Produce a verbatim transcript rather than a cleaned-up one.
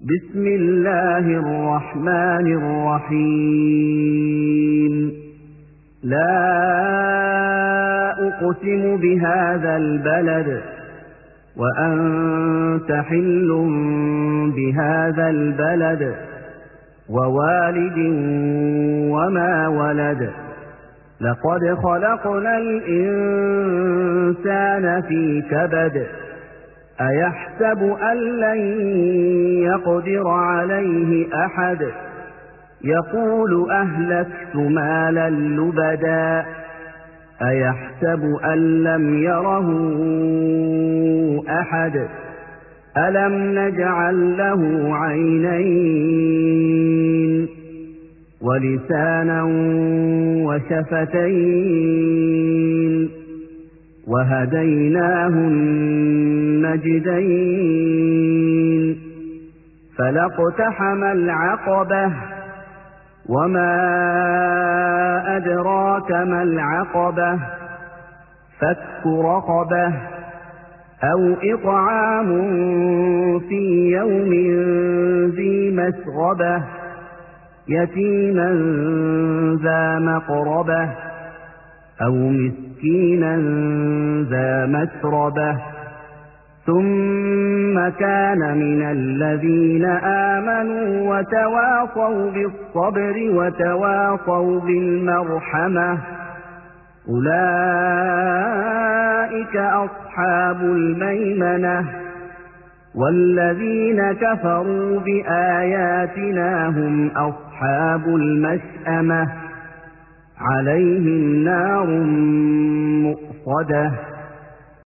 بسم الله الرحمن الرحيم لا أقسم بهذا البلد وأنت حل بهذا البلد ووالد وما ولد لقد خلقنا الإنسان في كبد أيحسب أن لن يقدر عليه أحد يقول أهلكت مالا لبدا أيحسب أن لم يره أحد ألم نجعل له عينين ولسانا وشفتين وهديناه النجدين فلاقتحم العقبة وما أدراك ما العقبة فك رقبة أو إطعام في يوم ذي مسغبة يتيما ذا مقربة أو مسكينا ذا مسربة ثم كان من الذين آمنوا وتواصوا بالصبر وتواصوا بالمرحمة أولئك أصحاب الميمنة والذين كفروا بآياتنا هم أصحاب المشأمة عليهم نار مؤصدة